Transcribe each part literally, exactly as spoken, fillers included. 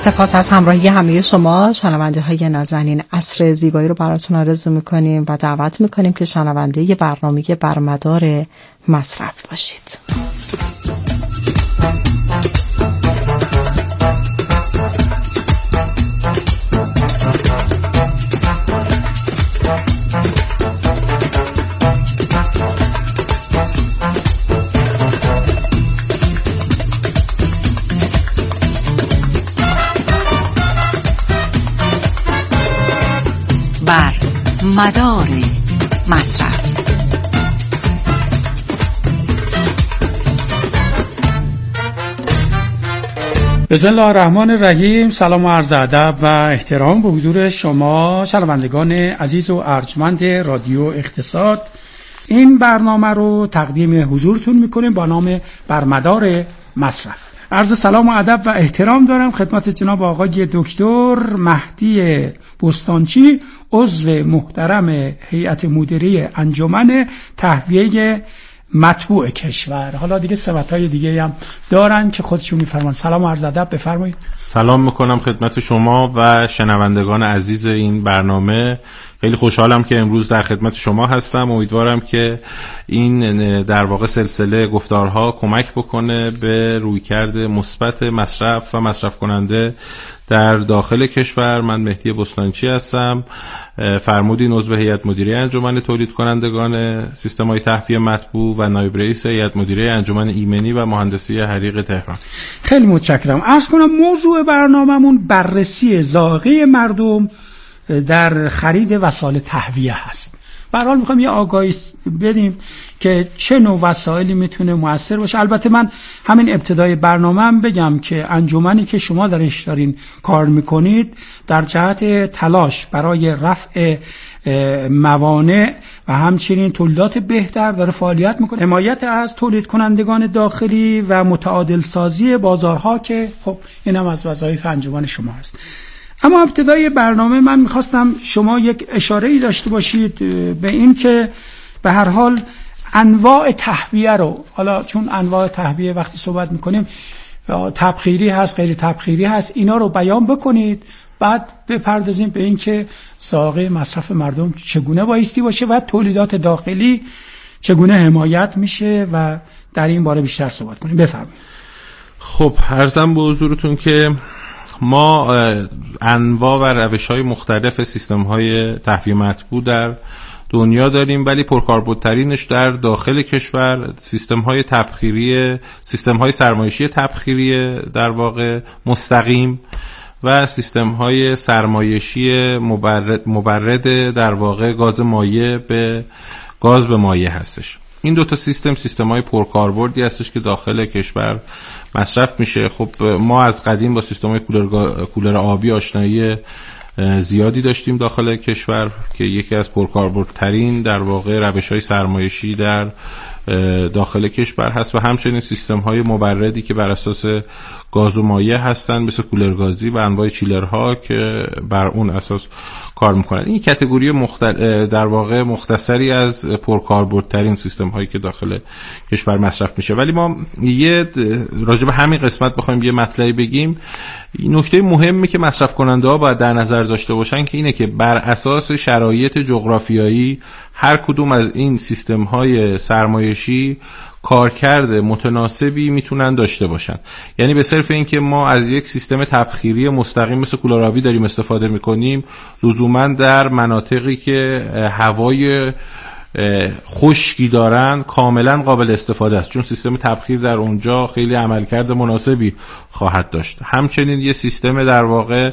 سپاس از همراهی همه شما شنونده های نازنین. عصر زیبایی رو براتون آرزو میکنیم و دعوت میکنیم که شنونده برنامه بر مدار مصرف باشید. بر مدار مصرف. بسم الله الرحمن الرحیم. سلام و عرض ادب و احترام به حضور شما شنوندگان عزیز و ارجمند رادیو اقتصاد. این برنامه رو تقدیم حضورتون میکنیم با نام بر مدار مصرف. عرض سلام و ادب و احترام دارم خدمت جناب آقای دکتر مهدی بستانچی، عضو محترم هیئت مدیره انجمن تهویه مطبوع کشور. حالا دیگه صفتای دیگه هم دارن که خودشون میفرمان. سلام و عرض ادب، بفرمایید. سلام میکنم خدمت شما و شنوندگان عزیز این برنامه. خیلی خوشحالم که امروز در خدمت شما هستم. امیدوارم که این در واقع سلسله گفتارها کمک بکنه به رویکرد مثبت مصرف و مصرف کننده در داخل کشور. من مهدی بستانچی هستم، فرمودین عضو هیئت مدیره انجمن تولید کنندگان سیستم‌های تهویه مطبوع و نایب رئیس هیئت مدیره انجمن ایمنی و مهندسی حریق تهران. خیلی متشکرم. عرض کنم موضوع برنامه‌مون بررسی ذائقه مردم در خرید وسایل تهویه هست. به هر حال میخوام یه آگاهی بدیم که چه نوع وسایلی میتونه مؤثر باشه. البته من همین ابتدای برنامه‌ام بگم که انجمنی که شما درش دارین کار میکنید در جهت تلاش برای رفع موانع و همچنین تولیدات بهتر داره فعالیت میکنه. حمایت از تولید کنندگان داخلی و متعادل سازی بازارها که خب اینم از وظایف انجمن شما هست. اما ابتدای برنامه من میخواستم شما یک اشاره‌ای داشته باشید به این که به هر حال انواع تهویه رو، حالا چون انواع تهویه وقتی صحبت میکنیم تبخیری هست، غیر تبخیری هست، اینا رو بیان بکنید، بعد بپردازیم به این که ذائقه مصرف مردم چگونه بایستی باشه و تولیدات داخلی چگونه حمایت میشه و در این باره بیشتر صحبت کنیم. بفرمایید. خب عرضم به حضورتون که ما انواع و روش‌های مختلف سیستم‌های تهویه مطبوع در دنیا داریم، ولی پرکاربردترینش در داخل کشور سیستم‌های تبخیری، سیستم‌های سرمایشی تبخیری در واقع مستقیم و سیستم‌های سرمایشی مبرد مبرد در واقع گاز مایع به گاز به مایع هستش. این دو تا سیستم سیستم‌های پرکاربردی هستش که داخل کشور مصرف میشه. خب ما از قدیم با سیستم‌های کولر کولر آبی آشنایی زیادی داشتیم داخل کشور که یکی از پرکاربردترین در واقع روش‌های سرمایشی در داخل کشور هست و همچنین سیستم‌های مبردی که بر اساس گاز و مایع هستن مثل کولر گازی و انواع چیلرها که بر اون اساس کار میکنن. این کاتگوری مختل... در واقع مختصری از پرکاربردترین سیستم هایی که داخل کشور مصرف میشه. ولی ما یه راجع به همین قسمت بخوایم یه مطلبی بگیم، نکته مهمی که مصرف کننده ها باید در نظر داشته باشن که اینه که بر اساس شرایط جغرافیایی هر کدوم از این سیستم های سرمایشی کارکرد متناسبی میتونن داشته باشن. یعنی به صرف این که ما از یک سیستم تبخیری مستقیم مثل کولر آبی داریم استفاده میکنیم، لزوما در مناطقی که هوای خشکی دارن کاملا قابل استفاده است، چون سیستم تبخیر در اونجا خیلی عملکرد مناسبی خواهد داشت. همچنین یه سیستم در واقع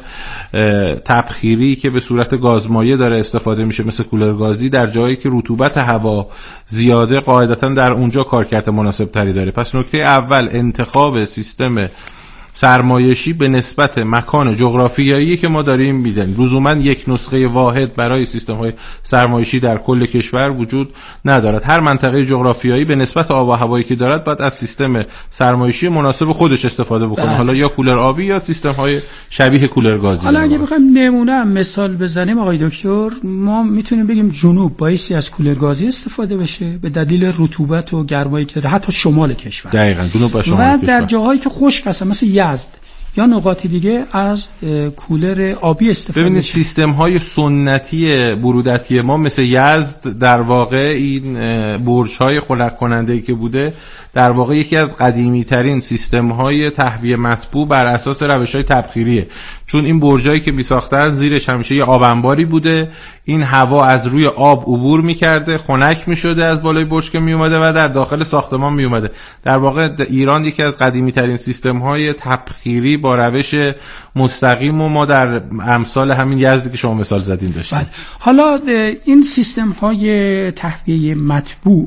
تبخیری که به صورت گازمایع داره استفاده میشه مثل کولر گازی، در جایی که رطوبت هوا زیاده قاعدتا در اونجا کارکرد مناسب تری داره. پس نکته اول انتخاب سیستم سرمایشی به نسبت مکان جغرافیایی که ما داریم میدن. لزوما یک نسخه واحد برای سیستم‌های سرمایشی در کل کشور وجود ندارد. هر منطقه جغرافیایی به نسبت آب و هوایی که دارد باید از سیستم سرمایشی مناسب خودش استفاده بکنه. بله. حالا یا کولر آبی یا سیستم‌های شبیه کولر گازی. حالا اگه بخوایم نمونه مثال بزنیم آقای دکتر، ما میتونیم بگیم جنوب بایستی از کولر گازی استفاده بشه به دلیل رطوبت و گرمایی که حتی شمال کشور. دقیقاً جنوب و شمال و کشور. در جاهایی که خشک هست مثل یزد یا نقاط دیگه از کولر آبی استفاده بشه. ببینید سیستم های سنتی برودتی ما مثل یزد در واقع این برج های خنک کننده ای که بوده در واقع یکی از قدیمی ترین سیستم های تهویه مطبوع بر اساس روش های تبخیریه، چون این برجایی که می ساختن زیرش همیشه یه آب انباری بوده، این هوا از روی آب عبور می کرده، خنک می شده از بالای برج که می اومده و در داخل ساختمان می اومده. در واقع ایران یکی از قدیمی ترین سیستم های تبخیری با روش مستقیم و ما در امثال همین یزدی که شما مثال زدین داشتیم. بله. حالا این سیستم های تهویه مطبوع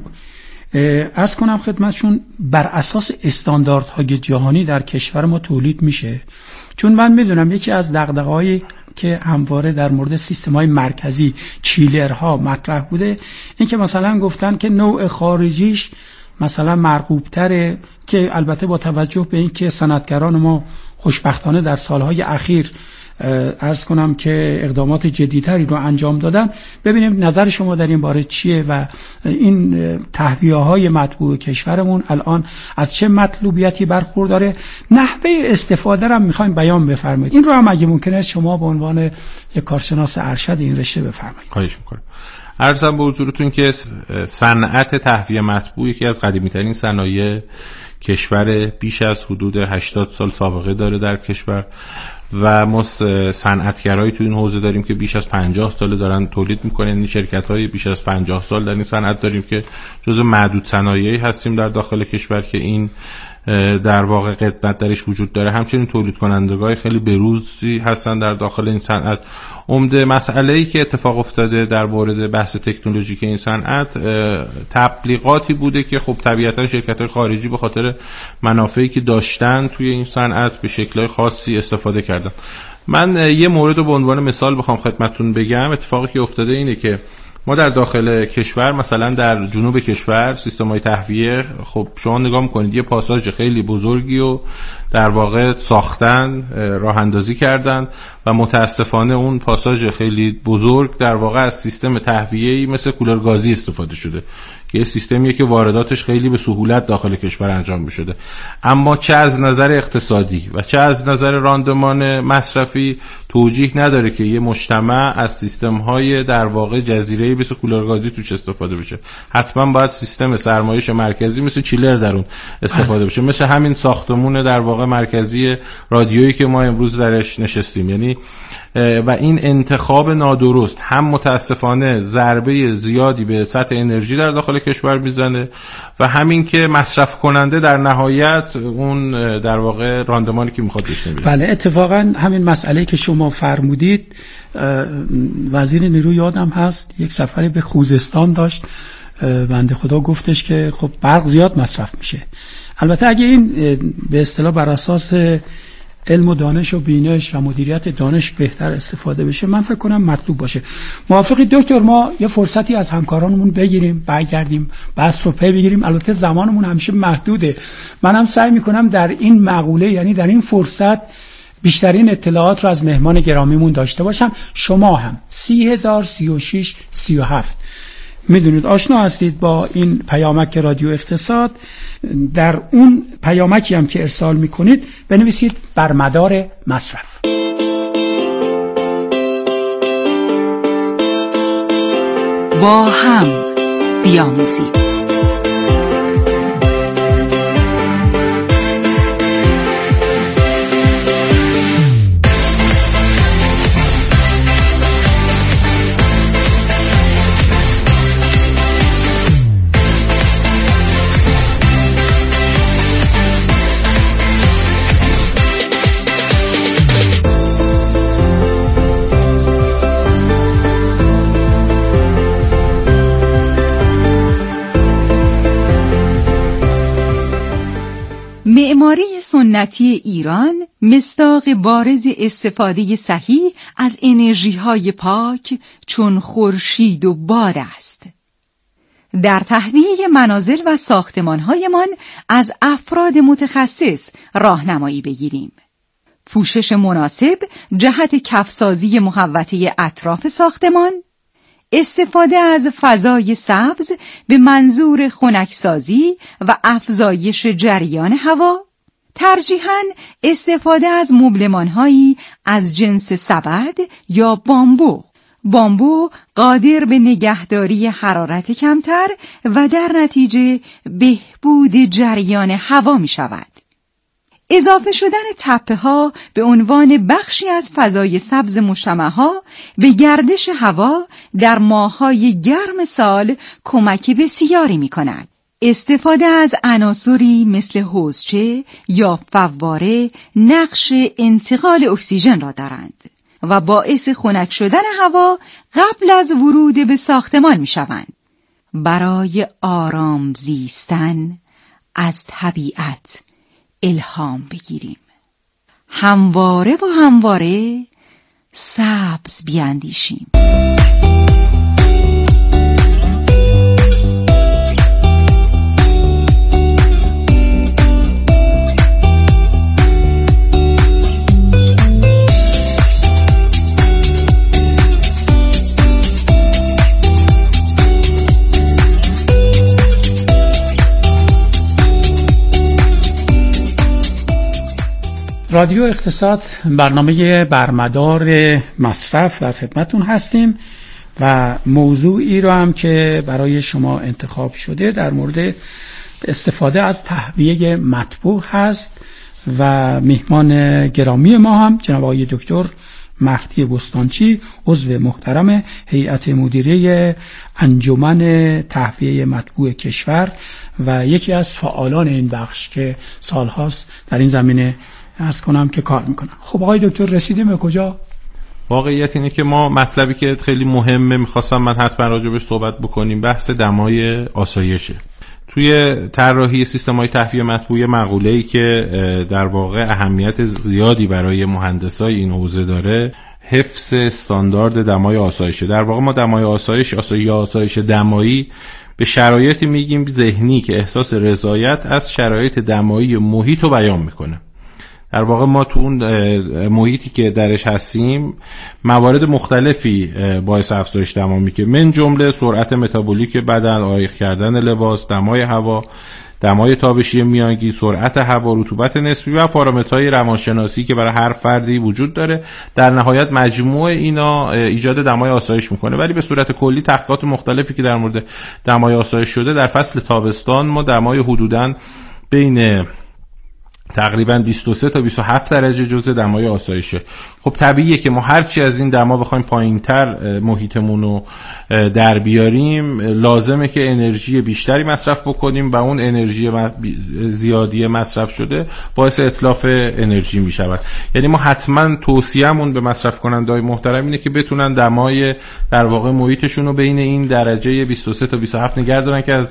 عرض کنم خدمتشون بر اساس استانداردهای جهانی در کشور ما تولید میشه، چون من میدونم یکی از دغدغه‌هایی که همواره در مورد سیستم‌های مرکزی چیلرها مطرح بوده این که مثلا گفتن که نوع خارجیش مثلا مرغوب‌تره، که البته با توجه به این که صنعتگران ما خوشبختانه در سالهای اخیر عرض کنم که اقدامات جدی‌تری رو انجام دادن. ببینیم نظر شما در این باره چیه و این تهویه‌های مطبوع کشورمون الان از چه مطلوبیتی برخورداره، نحوه استفاده رو می‌خوایم بیان بفرمایید. این رو هم اگه ممکنه شما به عنوان یک کارشناس ارشد این رشته بفرمایید. خواهش می‌کنم. عرضم به حضورتون که صنعت تهویه مطبوع یکی از قدیمی‌ترین صنایع کشور، بیش از حدود هشتاد سال سابقه داره در کشور و ما صنعتگرایی تو این حوزه داریم که بیش از پنجاه سال دارن تولید میکنن. این شرکت‌های بیش از پنجاه سال در این صنعت داریم که جزو معدود صنایعی هستیم در داخل کشور که این در واقع قدمت درش وجود داره. همچنین تولید کنندگان خیلی بروزی هستن در داخل این صنعت. عمده مسئله‌ای که اتفاق افتاده در مورد بحث تکنولوژیک این صنعت تبلیغاتی بوده که خب طبیعتا شرکت‌های خارجی به خاطر منافعی که داشتن توی این صنعت به شکل‌های خاصی استفاده کردن. من یه مورد رو به عنوان مثال بخوام خدمتتون بگم. اتفاقی که افتاده اینه که ما در داخل کشور مثلا در جنوب کشور سیستم‌های تهویه، خب شما نگاه می‌کنید یه پاساژ خیلی بزرگی رو در واقع ساختن، راه اندازی کردن و متاسفانه اون پاساژ خیلی بزرگ در واقع از سیستم تهویه‌ای مثل کولر گازی استفاده شده که یه سیستمیه که وارداتش خیلی به سهولت داخل کشور انجام می‌شده، اما چه از نظر اقتصادی و چه از نظر راندمان مصرفی توجیه نداره که یه مجتمع از سیستم‌های در واقع جزیره‌ای مثل کولر گازی توش استفاده بشه. حتما باید سیستم سرمایش مرکزی مثل چیلر در اون استفاده بشه، مثل همین ساختمون در واقع مرکزی رادیویی که ما امروز درش نشستیم. یعنی و این انتخاب نادرست هم متاسفانه ضربه زیادی به سطح انرژی در داخل کشور میزنه و همین که مصرف کننده در نهایت اون در واقع راندمانی که میخواد بهش نمیرسه. بله، اتفاقا همین مسئله که شما فرمودید وزیر نیرو یادم هست یک سفری به خوزستان داشت، بنده خدا گفتش که خب برق زیاد مصرف میشه. البته اگه این به اصطلاح بر اساس علم و دانش و بینش و مدیریت دانش بهتر استفاده بشه، من فکر کنم مطلوب باشه. موافقی دکتر ما یه فرصتی از همکارانمون بگیریم، برگردیم بحث رو پی بگیریم؟ البته زمانمون همیشه محدوده. منم سعی میکنم در این مقوله، یعنی در این فرصت، بیشترین اطلاعات رو از مهمان گرامیمون داشته باشم. شما هم سی هزار سی و شش سی و هفت میدونید آشنا هستید با این پیامک رادیو اقتصاد. در اون پیامکی هم که ارسال میکنید بنویسید بر مدار مصرف. با هم بیاموزیم. معماری سنتی ایران مصداق بارز استفاده صحیح از انرژی‌های پاک چون خورشید و باد است. در تهویه منازل و ساختمان‌هایمان از افراد متخصص راهنمایی بگیریم. پوشش مناسب جهت کفسازی محوطه اطراف ساختمان، استفاده از فضای سبز به منظور خنکسازی و افزایش جریان هوا، ترجیحاً استفاده از مبلمان‌هایی از جنس سبد یا بامبو. بامبو قادر به نگهداری حرارت کمتر و در نتیجه بهبود جریان هوا می شود. اضافه شدن تپه ها به عنوان بخشی از فضای سبز مشمع ها به گردش هوا در ماه‌های گرم سال کمک بسیاری می کند. استفاده از عناصری مثل حوضچه یا فواره نقش انتقال اکسیژن را دارند و باعث خنک شدن هوا قبل از ورود به ساختمان می شوند. برای آرام زیستن از طبیعت الهام بگیریم. همواره و همواره سبز بیاندیشیم. رادیو اقتصاد، برنامه برمدار مصرف در خدمتون هستیم و موضوعی رو هم که برای شما انتخاب شده در مورد استفاده از تهویه مطبوع هست و میهمان گرامی ما هم جناب آقای دکتر مهدی بستانچی، عضو محترم هیئت مدیره انجمن تهویه مطبوع کشور و یکی از فعالان این بخش که سالهاست در این زمینه عرض کنم که کار میکنم. خب آقای دکتر رسیدیم به کجا؟ واقعیت اینه که ما مطلبی که خیلی مهمه میخواستم من حتما راجبش صحبت بکنیم بحث دمای آسایشه. توی طراحی سیستم‌های تهویه مطبوع مقوله‌ای که در واقع اهمیت زیادی برای مهندسای این حوزه داره حفظ استاندارد دمای آسایشه. در واقع ما دمای آسایش آسایش آسایش دمایی به شرایطی میگیم ذهنی که احساس رضایت از شرایط دمایی محیط رو بیان میکنه. در واقع ما تو اون محیطی که درش هستیم موارد مختلفی باعث افزایش دما میشه، من جمله سرعت متابولیک بدن، آیخ کردن لباس، دمای هوا، دمای تابشی میانگین، سرعت هوا، رطوبت نسبی و پارامترهای روانشناسی که برای هر فردی وجود داره. در نهایت مجموع اینا ایجاد دمای آسایش میکنه. ولی به صورت کلی تحقیقات مختلفی که در مورد دمای آسایش شده، در فصل تابستان ما دمای حدوداً بین تقریباً بیست و سه تا بیست و هفت درجه جزء دمای آسایشه. خب طبیعیه که ما هرچی از این دما بخوایم پایین‌تر محیطمون رو در بیاریم لازمه که انرژی بیشتری مصرف بکنیم و اون انرژی زیادی مصرف شده باعث اتلاف انرژی می شود. یعنی ما حتما توصیه‌مون به مصرف کننده‌های محترم اینه که بتونن دمای در واقع محیطشون رو بین این درجه بیست و سه تا بیست و هفت نگه دارن که از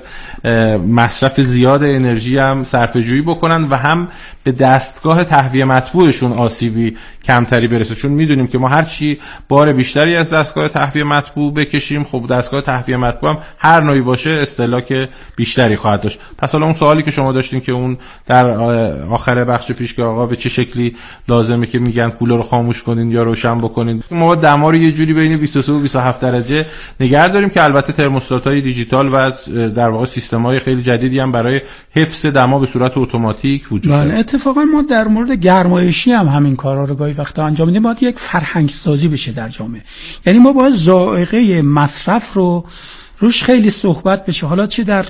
مصرف زیاد انرژی هم صرفه‌جویی بکنن و هم به دستگاه تهویه مطبوعشون آسیبی کمتری برسه. چون میدونیم که ما هر چی بار بیشتری از دستگاه تهویه مطبوع بکشیم، خب دستگاه تهویه مطبوع هم هر نوعی باشه استهلاک بیشتری خواهد داشت. پس حالا اون سوالی که شما داشتین که اون در آخر بخش پیش که آقا به چه شکلی لازمه که میگن کولر رو خاموش کنین یا روشن بکنین، ما دما رو یه جوری بین بیست و سه و بیست و هفت درجه نگه داریم که البته ترموستات‌های دیجیتال و در واقع سیستم‌های خیلی جدیدی هم برای حفظ دما به صورت اتوماتیک وجود داره. اتفاقا ما در مورد گرمایشی هم همین کارا رو گاهی وقتا انجام میدیم. باید یک فرهنگ سازی بشه در جامعه. یعنی ما باید ذائقه مصرف رو روش خیلی صحبت بشه، حالا چه در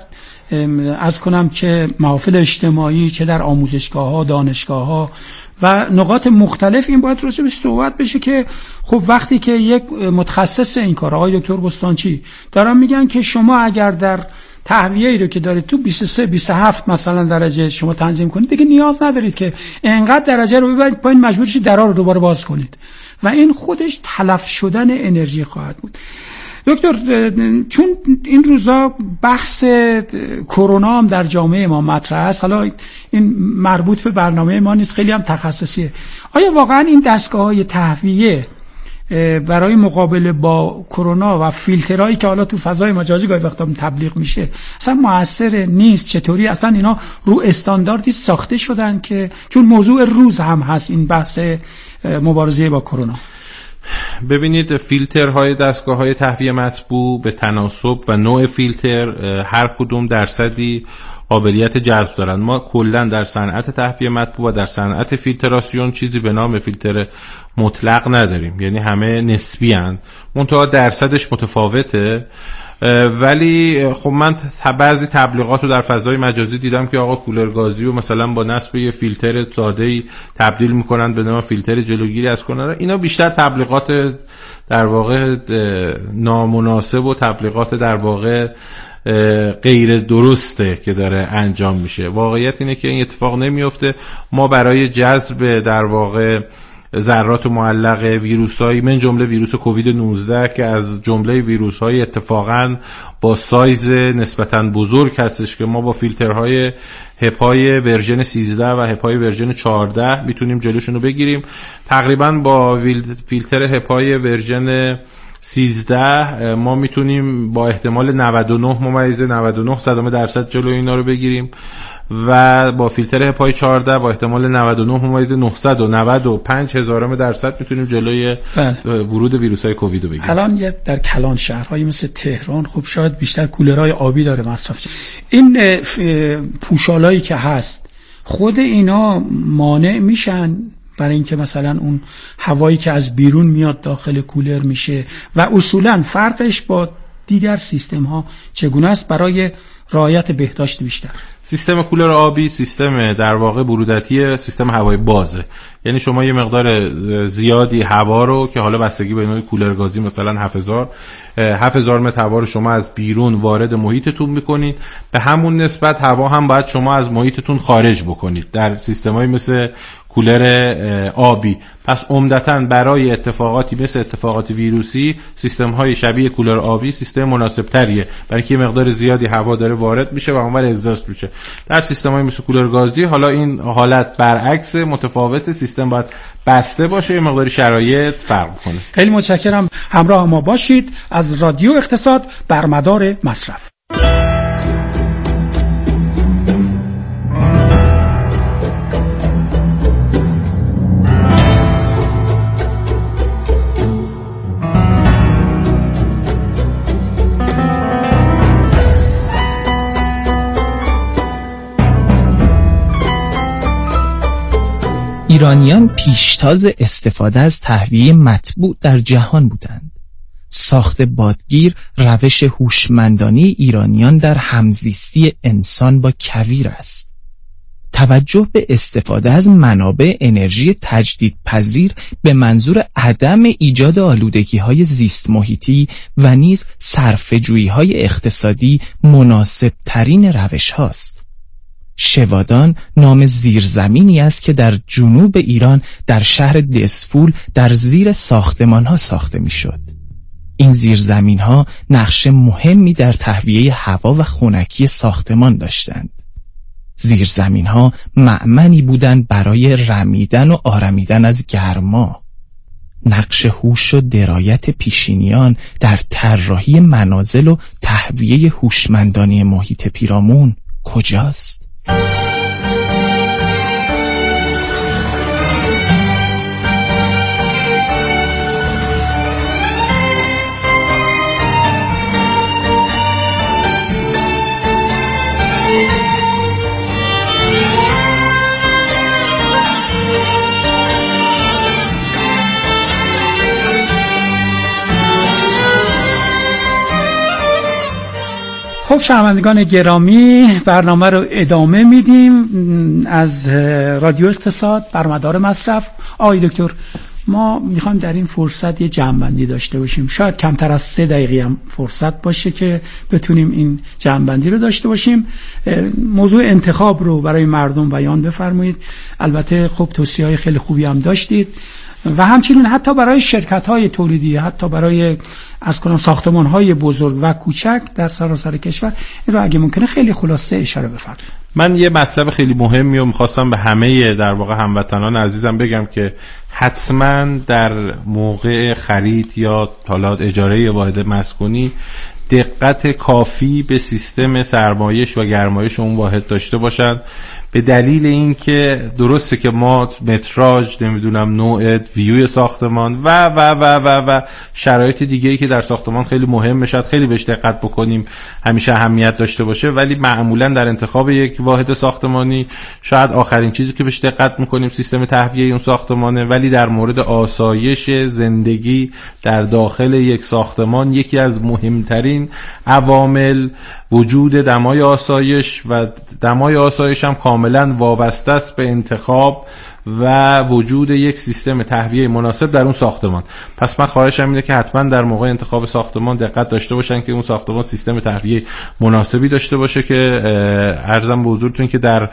از کنم که محافل اجتماعی، چه در آموزشگاه‌ها، دانشگاه‌ها و نقاط مختلف این باید روش صحبت بشه که خب وقتی که یک متخصص این کار آقای دکتر بستانچی دارن میگن که شما اگر در تهویه‌ای رو که دارید تو بیست و سه بیست و هفت مثلا درجه شما تنظیم کنید، دیگه نیاز ندارید که اینقدر درجه رو ببرید پایین مجبور شید درا رو دوباره باز کنید و این خودش تلف شدن انرژی خواهد بود. دکتر، چون این روزا بحث کرونا هم در جامعه ما مطرح است، حالا این مربوط به برنامه ما نیست، خیلی هم تخصصیه، آیا واقعا این دستگاه‌های تهویه برای مقابله با کرونا و فیلترهایی که حالا تو فضای مجازی گاهی وقتا تبلیغ میشه اصلا موثر نیست؟ چطوری اصلا اینا رو استانداردی ساخته شدن که چون موضوع روز هم هست این بحث مبارزه با کرونا؟ ببینید، فیلترهای دستگاه‌های تهویه مطبوع به تناسب و نوع فیلتر هر کدوم درصدی قابلیت جذب دارن. ما کلا در صنعت تهویه مطبوع و در صنعت فیلتراسیون چیزی به نام فیلتر مطلق نداریم، یعنی همه نسبی ان، منتها درصدش متفاوته. ولی خب من بعضی تبلیغات رو در فضای مجازی دیدم که آقا کولر گازی رو مثلا با نصب یه فیلتر ساده‌ای تبدیل میکنن به نام فیلتر جلوگیری از کناره. اینا بیشتر تبلیغات در واقع نامناسب و تبلیغات در واقع غیر درسته که داره انجام میشه. واقعیت اینه که این اتفاق نمیفته. ما برای جذب در واقع ذرات معلق ویروس‌های من جمله ویروس کووید نوزده که از جمله ویروس‌های اتفاقاً با سایز نسبتاً بزرگ هستش که ما با فیلترهای هپای ورژن سیزده و هپای ورژن چهارده میتونیم جلوشون رو بگیریم. تقریباً با فیلتر هپای ورژن سیزده ما میتونیم با احتمال نود و نه ممیز نود و نه صدم درصد جلو اینا رو بگیریم و با فیلتر هپای چهارده با احتمال نود و نه ممیز نهصد و نود و پنج هزارم درصد میتونیم جلوی بله. ورود ویروس‌های کووید رو بگیریم. الان یه در کلان شهرهایی مثل تهران خب شاید بیشتر کولرهای آبی داره مصرف. این پوشالایی که هست خود اینا مانع میشن برای اینکه مثلا اون هوایی که از بیرون میاد داخل کولر میشه و اصولا فرقش با دیگر سیستم ها چگونه است برای رعایت بهداشت بیشتر؟ سیستم کولر آبی سیستم در واقع برودتی سیستم هوای بازه، یعنی شما یه مقدار زیادی هوا رو که حالا بستگی به نوع کولر گازی مثلا هفت هزار متر هوا رو شما از بیرون وارد محیطتون میکنید، به همون نسبت هوا هم باید شما از محیطتون خارج بکنید در سیستمایی مثل کولر آبی. پس عمدتاً برای اتفاقاتی مثل اتفاقات ویروسی سیستم‌های شبیه کولر آبی سیستم مناسب‌تریه، برای اینکه مقدار زیادی هوا داره وارد میشه و اونور اگزاست میشه. در سیستم‌های مثل کولر گازی حالا این حالت برعکس، متفاوت، سیستم باید بسته باشه، یه مقدار شرایط فرق کنه. خیلی متشکرم، همراه ما باشید. از رادیو اقتصاد بر مدار مصرف. ایرانیان پیشتاز استفاده از تهویه مطبوع در جهان بودند. ساخت بادگیر روش هوشمندانه ایرانیان در همزیستی انسان با کویر است. توجه به استفاده از منابع انرژی تجدیدپذیر به منظور عدم ایجاد آلودگی‌های زیست محیطی و نیز صرفه‌جویی‌های اقتصادی مناسب ترین روش هاست. شوادان نام زیرزمینی است که در جنوب ایران در شهر دسفول در زیر ساختمان ها ساخته می شد. این زیرزمین ها نقش مهمی در تهویه هوا و خنکی ساختمان داشتند. زیرزمین ها مأمنی بودند برای رمیدن و آرمیدن از گرما. نقش هوش و درایت پیشینیان در طراحی منازل و تهویه هوشمندانه محیط پیرامون کجاست؟ خب شنوندگان گرامی، برنامه رو ادامه میدیم از رادیو اقتصاد بر مدار مصرف. آقای دکتر، ما میخوایم در این فرصت یه جمع‌بندی داشته باشیم، شاید کمتر از سه دقیقه هم فرصت باشه که بتونیم این جمع‌بندی رو داشته باشیم. موضوع انتخاب رو برای مردم بیان بفرمایید. البته خب توصیه‌های خیلی خوبی هم داشتید و همچنین حتی برای شرکت‌های تولیدی، حتی برای از کنم ساختمان‌های بزرگ و کوچک در سراسر کشور، این رو اگه ممکنه خیلی خلاصه اشاره بفرمایید. من یه مطلب خیلی مهمی رو می‌خواستم به همه در واقع هموطنان عزیزم بگم که حتما در موقع خرید یا حالا اجاره واحد مسکونی دقت کافی به سیستم سرمایش و گرمایش اون واحد داشته باشند، به دلیل اینکه درسته که ما متراژ، نمیدونم نوع ویوی ساختمان و و و و و شرایط دیگه‌ای که در ساختمان خیلی مهمه، شاید خیلی بهش دقت بکنیم، همیشه اهمیت داشته باشه، ولی معمولا در انتخاب یک واحد ساختمانی شاید آخرین چیزی که بهش دقت میکنیم سیستم تهویه اون ساختمانه، ولی در مورد آسایش زندگی در داخل یک ساختمان یکی از مهمترین عوامل وجود دمای آسایش و دمای آسایش هم کاملا وابسته است به انتخاب و وجود یک سیستم تهویه مناسب در اون ساختمان. پس من خواهشم اینه که حتما در موقع انتخاب ساختمان دقت داشته باشن که اون ساختمان سیستم تهویه مناسبی داشته باشه که عرضم به حضورتون که در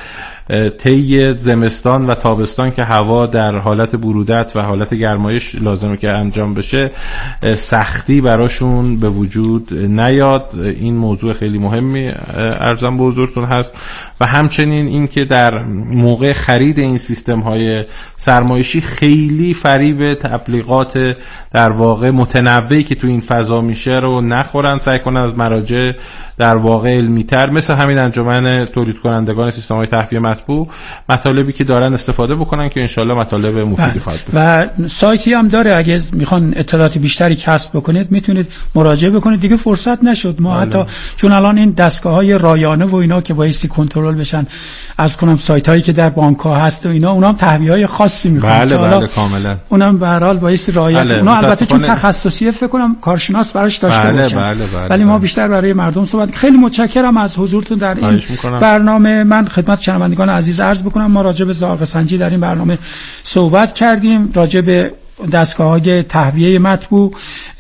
طی زمستان و تابستان که هوا در حالت برودت و حالت گرمایش لازمه که انجام بشه، سختی براشون به وجود نیاد. این موضوع خیلی مهمی عرضم به حضورتون هست. و همچنین این که در موقع خرید این سیستم های سرمایشی خیلی فریب تبلیغات در واقع متنوعی که تو این فضا میشه رو نخورن، سعی کنن از مراجع در واقع علمی تر مثل همین انجمن تولید کنندگان سیستم های تهویه مطبوع مطالبی که دارن استفاده بکنن که انشالله مطالب مفیدی خواهد بود. و سایتی هم داره، اگه میخوان اطلاعات بیشتری کسب بکنید میتونید مراجعه بکنید. دیگه فرصت نشد ما حالا. حتی چون الان این دستگاه های رایانه و اینا که بایستی کنترل بشن، از کنم سایت هایی که در بانک ها هست و اینا، اونا هم تهویه های خاصی میخوان. بله بله کاملا. اونم به هر حال بایستی رعایت. بله. اونا البته چون تخصصیه فکر کنم کارشناس براش داشته بله باشن. بله بله ولی ما بیشتر برای مردم صحبت. خیلی متشکرم از حضورتون در این برنامه. من خدمت شنوندگان عزیز عرض بکنم ما راجع به ذائقه سنجی در این برنامه صحبت کردیم، راجع به دستگاه‌های تهویه مطبوع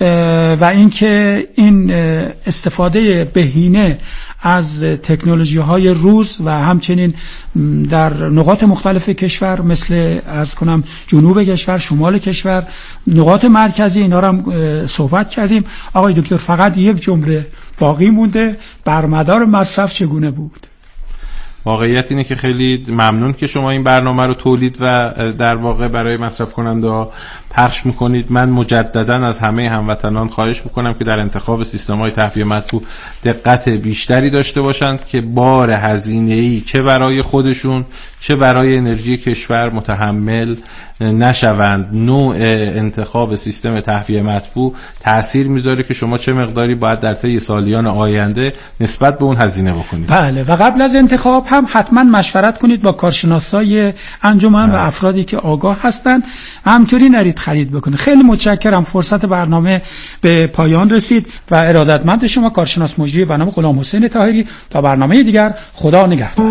و اینکه این استفاده بهینه از تکنولوژی‌های روز و همچنین در نقاط مختلف کشور مثل عرض کنم جنوب کشور، شمال کشور، نقاط مرکزی، اینا رو هم صحبت کردیم. آقای دکتر فقط یک جمله باقی مونده، برمدار مصرف چگونه بود؟ واقعیت اینه که خیلی ممنون که شما این برنامه رو تولید و در واقع برای مصرف کننده ها پخش میکنید. من مجددا از همه هموطنان خواهش میکنم که در انتخاب سیستم های تهویه مطبوع دقت بیشتری داشته باشند که بار هزینه‌ای چه برای خودشون چه برای انرژی کشور متحمل نشوند. نوع انتخاب سیستم تهویه مطبوع تأثیر میذاره که شما چه مقداری باید در طی سالیان آینده نسبت به اون هزینه بکنید. بله و قبل از انتخاب هم حتما مشورت کنید با کارشناسای انجمن و افرادی که آگاه هستند، همینطوری نرید خرید بکنید. خیلی متشکرم. فرصت برنامه به پایان رسید و ارادتمند شما کارشناس مجری برنامه غلام حسین طاهری. تا برنامه دیگر، خدا نگهدار.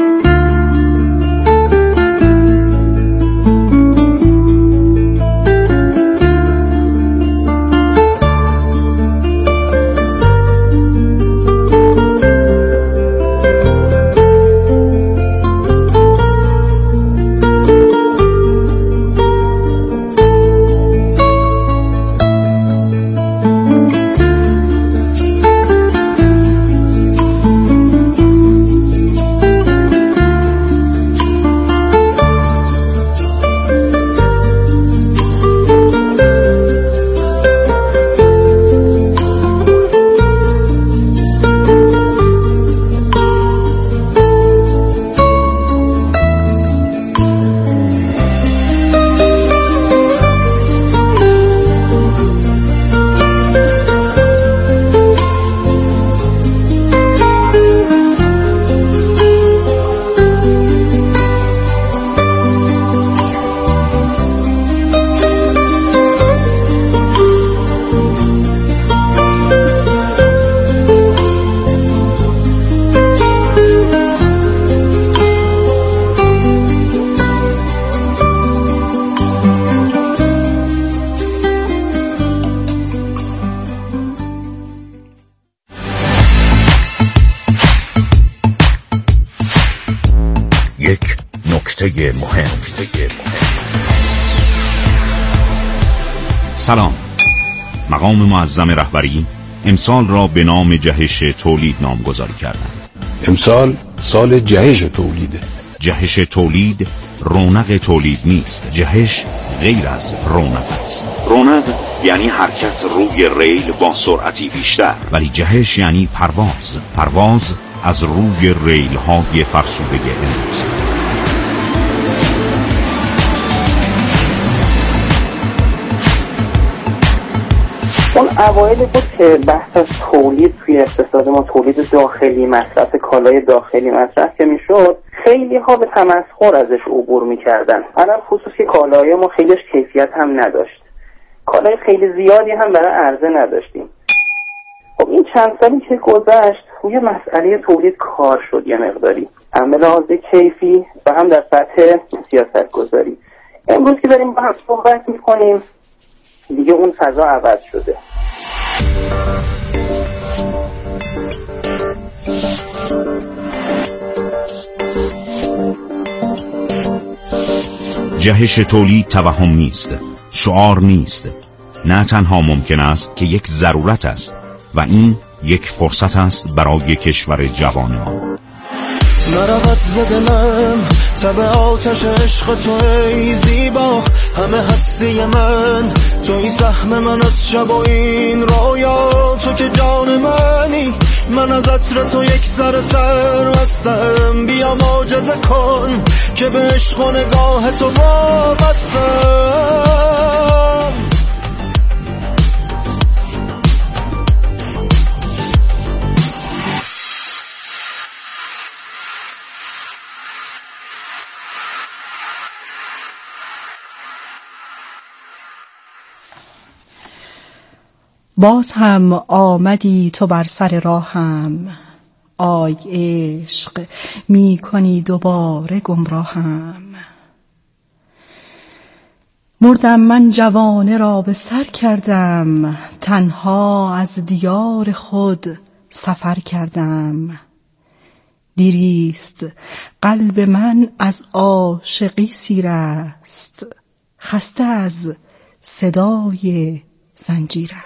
مهم. سلام. مقام معظم رهبری امسال را به نام جهش تولید نامگذاری کردند. امسال سال جهش تولیده. جهش تولید رونق تولید نیست، جهش غیر از رونق است. رونق یعنی حرکت روی ریل با سرعتی بیشتر، ولی جهش یعنی پرواز، پرواز از روی ریل های فرسوده امروز. اون اوایل بود که بحث از تولید توی اقتصاد ما، تولید داخلی، مصرف کالای داخلی مصرف که میشد، خیلی ها به تمسخر ازش عبور میکردن. الان خصوصی کالای ما خیلیش کیفیت هم نداشت، کالای خیلی زیادی هم برای عرضه نداشتیم. خب این چند سالی که گذشت روی مسئله تولید کار شد یه مقداری، هم به لحاظ کیفی و هم در سطح سیاست گذاری. امروز که داریم با هم صحبت میکنیم دیگه اون فضا عوض شده. جهش تولید توهم نیست، شعار نیست، نه تنها ممکن است که یک ضرورت است و این یک فرصت است برای کشور جوان ما. نرود زدنم تب آتش عشق تو ای زیبا، همه هستی من توی سهم من از شب و این رویا، تو که جان منی، من از عطر تو یک ذره سر بستم، بیا معجزه کن که به عشق و نگاه تو وابستم. باز هم آمدی تو بر سر راهم، آی عشق می کنی دوباره گمراهم. مردم من جوانه را به سر کردم، تنها از دیار خود سفر کردم. دیریست قلب من از عاشقی سیر است، خسته از صدای زنجیر است.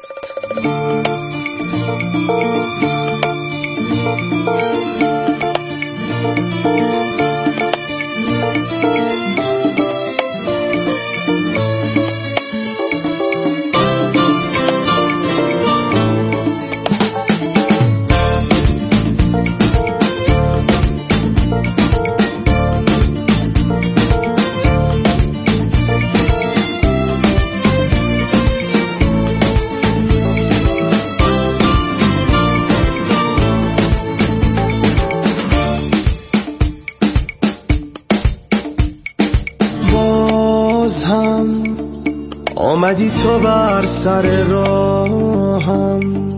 آمدی تو بر سر راهم،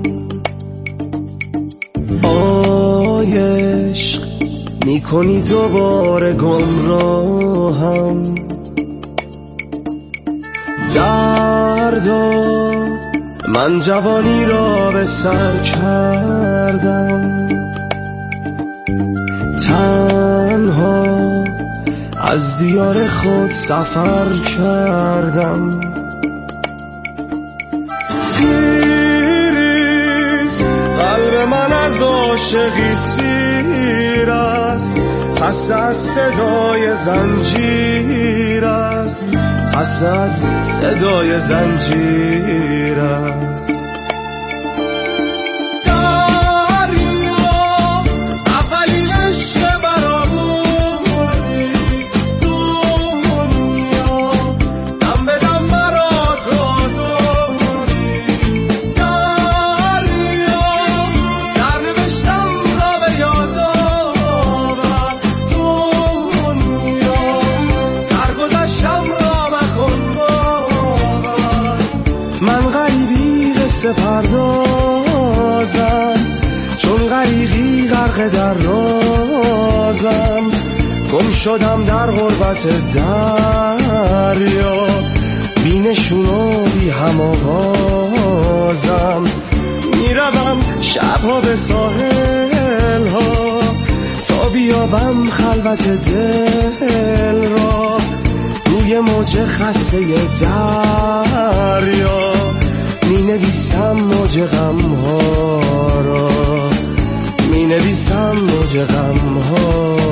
آی عشق می کنی دوباره گمراهم. دردا من جوانی را به سر کردم، تنها از دیار خود سفر کردم. پیریز قلب من از عاشقی سیر است، خسته از صدای زنجیر است، خسته از صدای زنجیر است. پردازم چون غریقی غرق در رازم، گم شدم در غربت دریا، بی نشون و بی هم آوازم. میروم شبها به ساحل ها تا بیابم خلوت دل را، روی موج خسته دریا می نویسم موج غم ها را، می نویسم موج غم ها.